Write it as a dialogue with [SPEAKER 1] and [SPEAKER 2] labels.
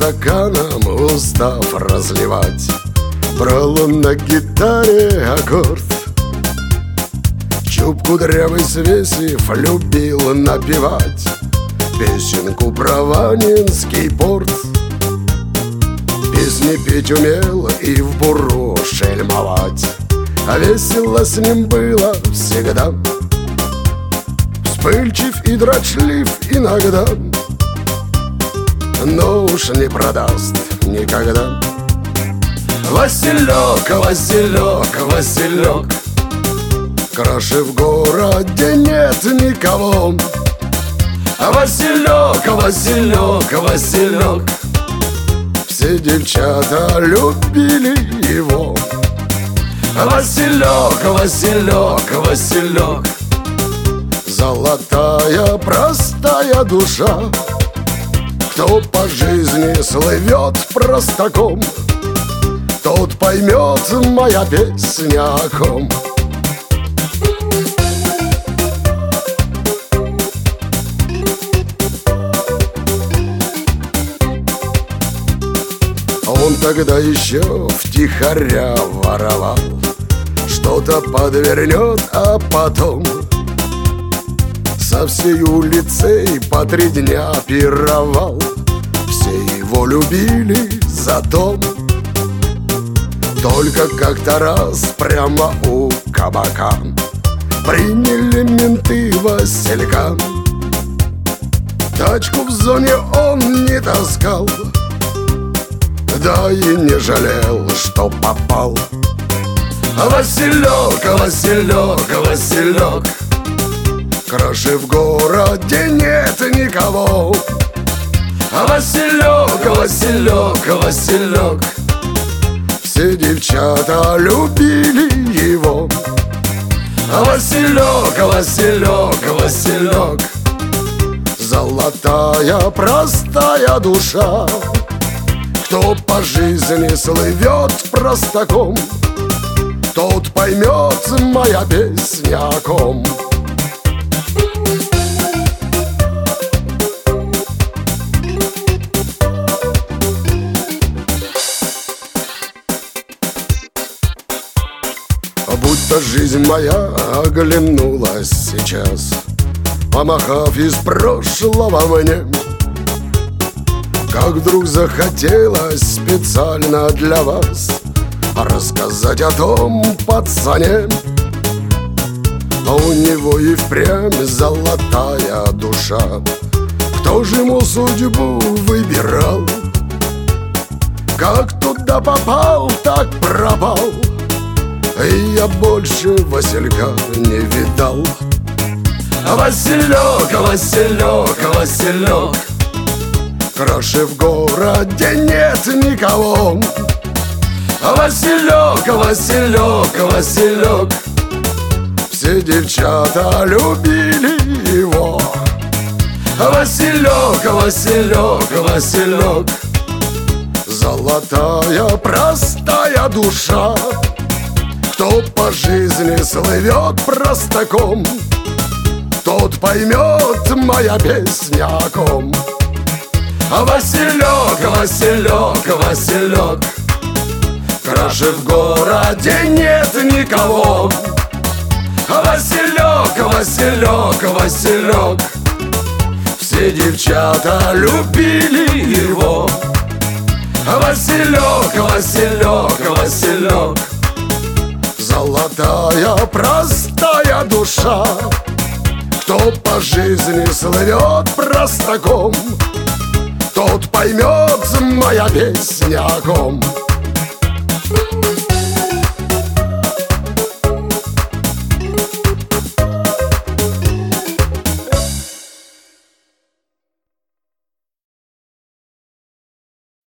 [SPEAKER 1] стаканам, устав разливать, брал он на гитаре аккорд. Чуб кудрявый свесив, любил напевать песенку про Ванинский порт. Песни петь умел и в буру шельмовать, а весело с ним было всегда. Вспыльчив и дрочлив иногда, но уж не продаст никогда. Василек, Василек, Василек, краше в городе нет никого. Василек, Василек, Василек, все девчата любили его. Василек, Василек, Василек, золотая простая душа. Кто по жизни слывет простаком, тот поймет моя песня о ком. Он тогда еще втихаря воровал, что-то подвернет, а потом со всей улицей по 3 дня пировал. Все его любили зато. Только как-то раз прямо у кабака приняли менты Василька. Тачку в зоне он не таскал, да и не жалел, что попал. Василек, Василек, Василек, краше в городе нет никого. Василек, Василек, Василек, все девчата любили его. Василек, Василек, Василек, золотая простая душа. Кто по жизни слывет простаком, тот поймет моя песня о ком. Будто жизнь моя оглянулась сейчас, помахав из прошлого мне. Как вдруг захотелось специально для вас рассказать о том пацане. А у него и впрямь золотая душа. Кто же ему судьбу выбирал? Как туда попал, так пропал, и я больше Василька не видал. Василек, Василек, Василек, краше в городе нет никого. Василек, Василек, Василек, все девчата любили его. Василек, Василек, Василек, золотая простая душа. Кто по жизни слывет простаком, тот поймет моя песня о ком. Василек, Василек, Василек, краше в городе нет никого. Василек, Василек, Василек, все девчата любили его. Василек, Василек, Василек, золотая простая душа. Кто по жизни слывет простаком, тот поймет моя песня о ком.